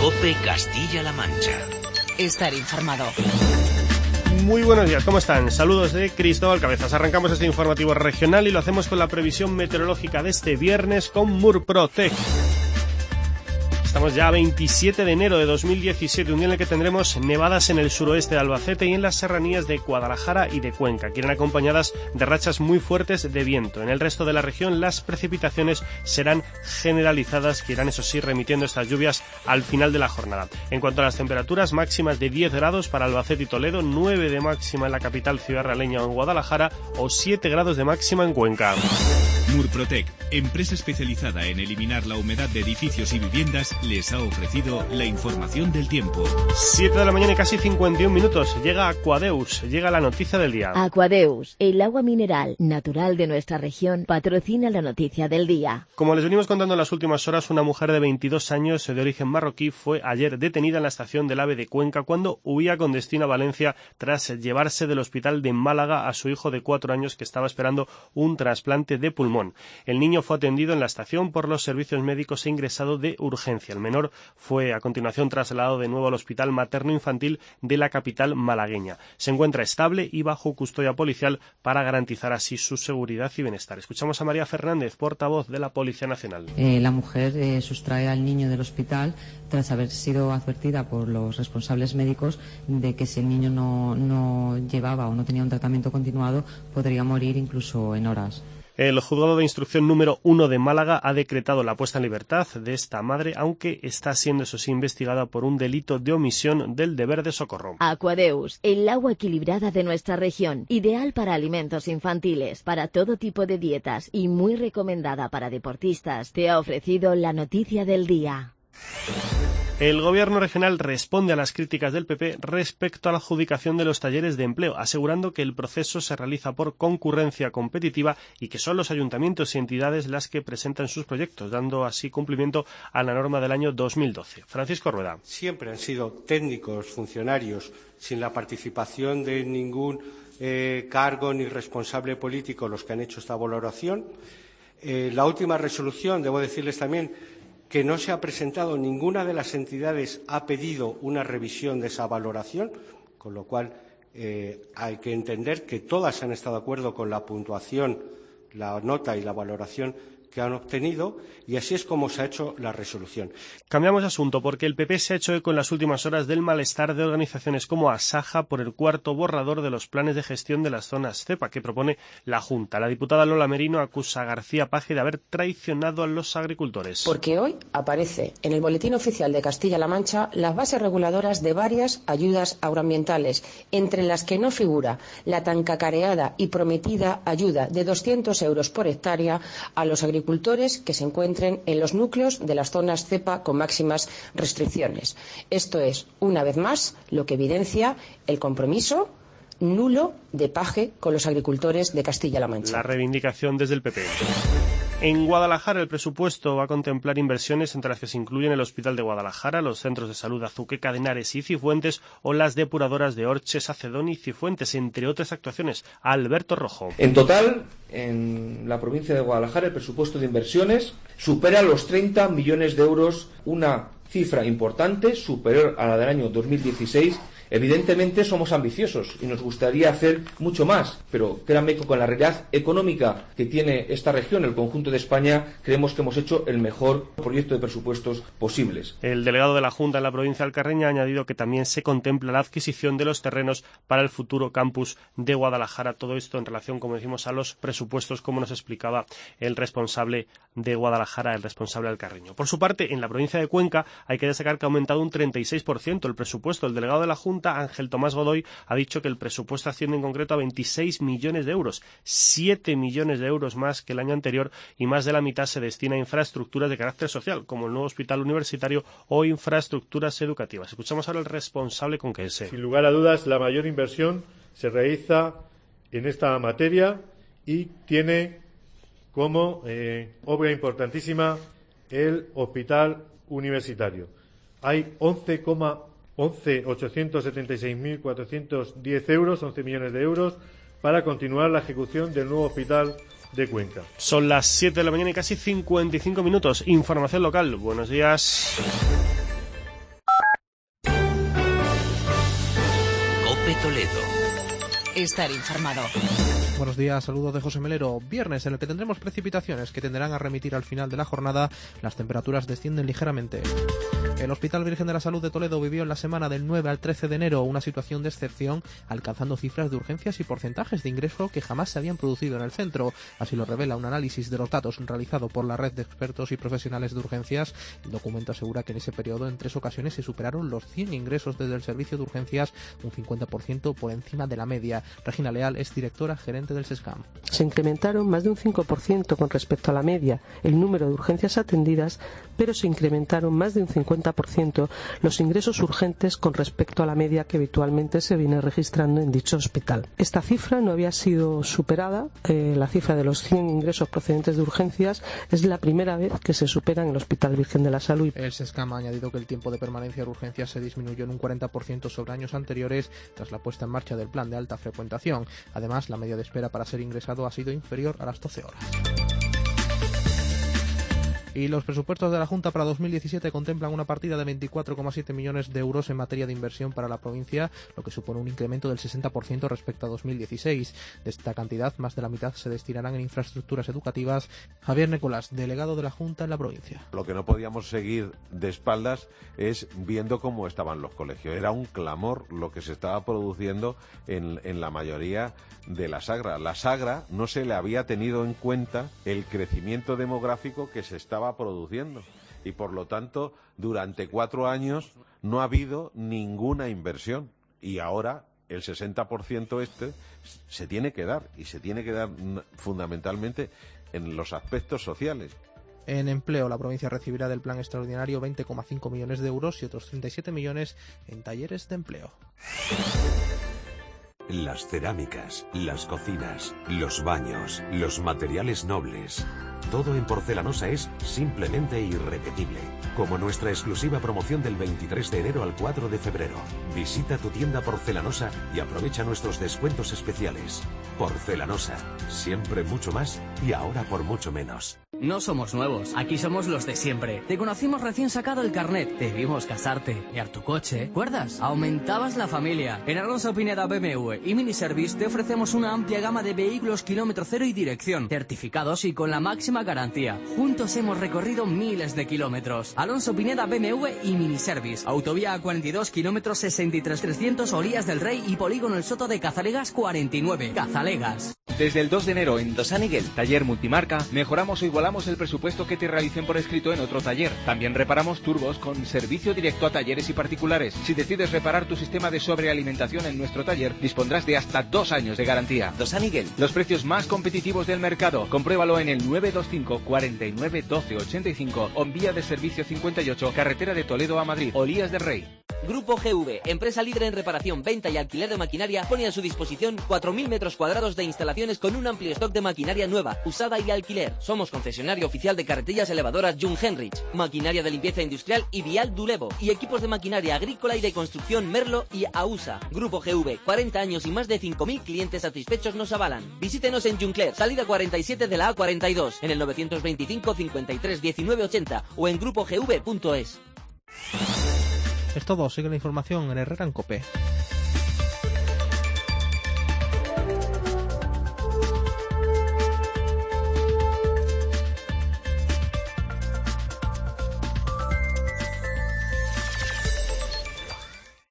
COPE Castilla-La Mancha. Estar informado. Muy buenos días, ¿cómo están? Saludos de Cristóbal Cabezas. Arrancamos este informativo regional y lo hacemos con la previsión meteorológica de este viernes con Murprotec. Estamos ya a 27 de enero de 2017, un día en el que tendremos nevadas en el suroeste de Albacete y en las serranías de Guadalajara y de Cuenca, que irán acompañadas de rachas muy fuertes de viento. En el resto de la región las precipitaciones serán generalizadas, que irán, eso sí, remitiendo estas lluvias al final de la jornada. En cuanto a las temperaturas, máximas de 10 grados para Albacete y Toledo, 9 de máxima en la capital ciudadrealeña o en Guadalajara o 7 grados de máxima en Cuenca. Murprotec, empresa especializada en eliminar la humedad de edificios y viviendas, les ha ofrecido la información del tiempo. 7 de la mañana y casi 51 minutos. Llega Aquadeus, llega la noticia del día. Aquadeus, el agua mineral natural de nuestra región, patrocina la noticia del día. Como les venimos contando en las últimas horas, una mujer de 22 años de origen marroquí fue ayer detenida en la estación del AVE de Cuenca cuando huía con destino a Valencia tras llevarse del hospital de Málaga a su hijo de 4 años que estaba esperando un trasplante de pulmón. El niño fue atendido en la estación por los servicios médicos e ingresado de urgencia. El menor fue a continuación trasladado de nuevo al Hospital Materno-Infantil de la capital malagueña. Se encuentra estable y bajo custodia policial para garantizar así su seguridad y bienestar. Escuchamos a María Fernández, portavoz de la Policía Nacional. La mujer sustrae al niño del hospital tras haber sido advertida por los responsables médicos de que si el niño no llevaba o no tenía un tratamiento continuado podría morir incluso en horas. El juzgado de instrucción número 1 de Málaga ha decretado la puesta en libertad de esta madre, aunque está siendo, eso sí, investigada por un delito de omisión del deber de socorro. Aquadeus, el agua equilibrada de nuestra región, ideal para alimentos infantiles, para todo tipo de dietas y muy recomendada para deportistas, te ha ofrecido la noticia del día. El Gobierno regional responde a las críticas del PP respecto a la adjudicación de los talleres de empleo, asegurando que el proceso se realiza por concurrencia competitiva y que son los ayuntamientos y entidades las que presentan sus proyectos, dando así cumplimiento a la norma del año 2012. Francisco Rueda. Siempre han sido técnicos, funcionarios, sin la participación de ningún cargo ni responsable político los que han hecho esta valoración. La última resolución, debo decirles también, que no se ha presentado, ninguna de las entidades ha pedido una revisión de esa valoración, con lo cual hay que entender que todas han estado de acuerdo con la puntuación, la nota y la valoración que han obtenido, y así es como se ha hecho la resolución. Cambiamos de asunto porque el PP se ha hecho eco en las últimas horas del malestar de organizaciones como Asaja por el cuarto borrador de los planes de gestión de las zonas cepa que propone la Junta. La diputada Lola Merino acusa a García Page de haber traicionado a los agricultores. Porque hoy aparece en el Boletín Oficial de Castilla-La Mancha las bases reguladoras de varias ayudas agroambientales, entre las que no figura la tan cacareada y prometida ayuda de 200 euros por hectárea a los agricultores que se encuentren en los núcleos de las zonas cepa con máximas restricciones. Esto es, una vez más, lo que evidencia el compromiso nulo de Page con los agricultores de Castilla-La Mancha. La reivindicación desde el PP. En Guadalajara el presupuesto va a contemplar inversiones entre las que se incluyen el Hospital de Guadalajara, los centros de salud Azuqueca de Henares y Cifuentes o las depuradoras de Orches, Acedón y Cifuentes, entre otras actuaciones. Alberto Rojo. En total, en la provincia de Guadalajara el presupuesto de inversiones supera los 30 millones de euros, una cifra importante, superior a la del año 2016. Evidentemente somos ambiciosos y nos gustaría hacer mucho más, pero créanme que con la realidad económica que tiene esta región, el conjunto de España, creemos que hemos hecho el mejor proyecto de presupuestos posibles. El delegado de la Junta en la provincia de Alcarreña ha añadido que también se contempla la adquisición de los terrenos para el futuro campus de Guadalajara. Todo esto en relación, como decimos, a los presupuestos, como nos explicaba el responsable de Guadalajara, el responsable alcarreño. Por su parte, en la provincia de Cuenca hay que destacar que ha aumentado un 36% el presupuesto. El delegado de la Junta, Ángel Tomás Godoy, ha dicho que el presupuesto asciende en concreto a 26 millones de euros, 7 millones de euros más que el año anterior, y más de la mitad se destina a infraestructuras de carácter social, como el nuevo hospital universitario o infraestructuras educativas. Escuchamos ahora al responsable conquense. Sin lugar a dudas, la mayor inversión se realiza en esta materia y tiene como obra importantísima el hospital universitario. Hay 11.876.410 euros, 11 millones de euros, para continuar la ejecución del nuevo hospital de Cuenca. Son las 7 de la mañana y casi 55 minutos. Información local. Buenos días. Toledo. Estar informado. Buenos días, saludos de José Melero. Viernes en el que tendremos precipitaciones que tenderán a remitir al final de la jornada. Las temperaturas descienden ligeramente. El Hospital Virgen de la Salud de Toledo vivió en la semana del 9 al 13 de enero una situación de excepción, alcanzando cifras de urgencias y porcentajes de ingreso que jamás se habían producido en el centro. Así lo revela un análisis de los datos realizado por la red de expertos y profesionales de urgencias. El documento asegura que en ese periodo en 3 ocasiones se superaron los 100 ingresos desde el servicio de urgencias, un 50% por encima de la media. Regina Leal es directora gerente del SESCAM. Se incrementaron más de un 5% con respecto a la media el número de urgencias atendidas, pero se incrementaron más de un 50% los ingresos urgentes con respecto a la media que habitualmente se viene registrando en dicho hospital. Esta cifra no había sido superada. La cifra de los 100 ingresos procedentes de urgencias es la primera vez que se supera en el Hospital Virgen de la Salud. El SESCAM ha añadido que el tiempo de permanencia de urgencias se disminuyó en un 40% sobre años anteriores tras la puesta en marcha del plan de alta frecuentación. Además, la media de espera para ser ingresado ha sido inferior a las 12 horas. Y los presupuestos de la Junta para 2017 contemplan una partida de 24,7 millones de euros en materia de inversión para la provincia, lo que supone un incremento del 60% respecto a 2016. De esta cantidad, más de la mitad se destinarán en infraestructuras educativas. Javier Nicolás, delegado de la Junta en la provincia. Lo que no podíamos seguir de espaldas es viendo cómo estaban los colegios. Era un clamor lo que se estaba produciendo en la mayoría de la Sagra. La Sagra no se le había tenido en cuenta el crecimiento demográfico que se estaba produciendo y por lo tanto durante 4 años no ha habido ninguna inversión y ahora el 60% se tiene que dar y se tiene que dar fundamentalmente en los aspectos sociales. En empleo, la provincia recibirá del plan extraordinario 20,5 millones de euros y otros 37 millones en talleres de empleo. Las cerámicas, las cocinas, los baños, los materiales nobles. Todo en Porcelanosa es simplemente irrepetible. Como nuestra exclusiva promoción del 23 de enero al 4 de febrero. Visita tu tienda Porcelanosa y aprovecha nuestros descuentos especiales. Porcelanosa, siempre mucho más y ahora por mucho menos. No somos nuevos, aquí somos los de siempre. Te conocimos recién sacado el carnet, te vimos casarte, mirar tu coche, ¿recuerdas? Aumentabas la familia. En Alonso Pineda BMW y Miniservice te ofrecemos una amplia gama de vehículos kilómetro cero y dirección, certificados y con la máxima garantía. Juntos hemos recorrido miles de kilómetros. Alonso Pineda BMW y Miniservice. Autovía A42, kilómetros 63,300, Olías del Rey y Polígono El Soto de Cazalegas 49. Cazalegas. Desde el 2 de enero en Dosaniguel, taller multimarca, mejoramos o igualamos el presupuesto que te realicen por escrito en otro taller. También reparamos turbos con servicio directo a talleres y particulares. Si decides reparar tu sistema de sobrealimentación en nuestro taller, dispondrás de hasta 2 años de garantía. Dosaniguel. Los precios más competitivos del mercado. Compruébalo en el 925 49 12 85 o en vía de servicio 58, carretera de Toledo a Madrid, Olías del Rey. Grupo GV, empresa líder en reparación, venta y alquiler de maquinaria, pone a su disposición 4.000 metros cuadrados de instalaciones con un amplio stock de maquinaria nueva, usada y alquiler. Somos concesionario oficial de carretillas elevadoras Jung Henrich, maquinaria de limpieza industrial y Vial Dulevo, y equipos de maquinaria agrícola y de construcción Merlo y AUSA. Grupo GV, 40 años y más de 5.000 clientes satisfechos nos avalan. Visítenos en Juncler, salida 47 de la A42, en el 925 53 19 80 o en grupogv.es. Es todo, sigue la información en Herrera en COPE.